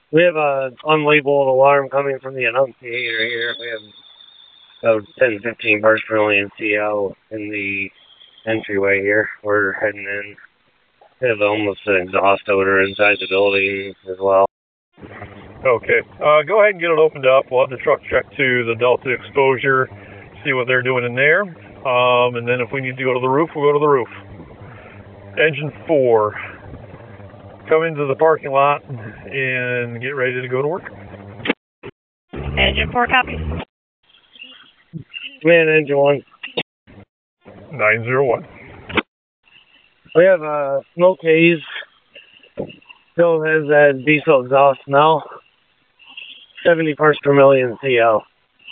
We have a unlabeled alarm coming from the annunciator here. We have about 10, 15 parts per million CO in the entryway here. We're heading in. We have almost an exhaust odor inside the building as well. Okay. Go ahead and get it opened up. We'll have the truck check to the Delta exposure, see what they're doing in there. And then if we need to go to the roof, we'll go to the roof. Engine 4, come into the parking lot and get ready to go to work. Engine 4, copy. Man, Engine 1. 901. We have a smoke haze. Still has that diesel exhaust smell. 70 parts per million CO.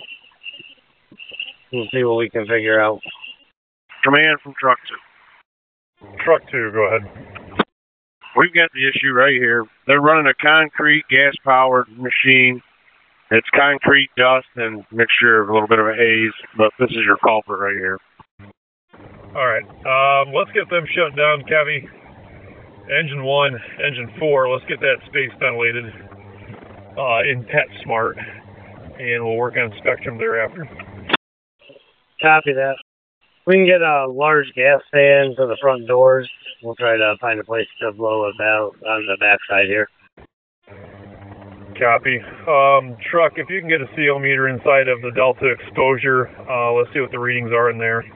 We'll see what we can figure out. Command from Truck 2. Truck 2, go ahead. We've got the issue right here. They're running a concrete gas-powered machine. It's concrete dust and mixture of a little bit of a haze, but this is your culprit right here. All right. Let's get them shut down, Kevy. Engine 1, Engine 4, let's get that space ventilated in PetSmart, and we'll work on Spectrum thereafter. Copy that. We can get a large gas fan to the front doors. We'll try to find a place to blow it out on the backside here. Copy. Truck, if you can get a CO meter inside of the Delta exposure, let's see what the readings are in there.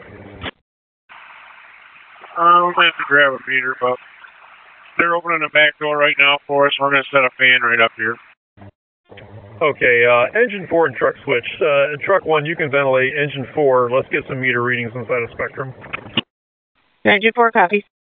We'll have to grab a meter, but they're opening the back door right now for us. We're going to set a fan right up here. Okay, Engine 4 and Truck switch. Truck 1, you can ventilate. Engine 4, let's get some meter readings inside of Spectrum. Engine 4, copy.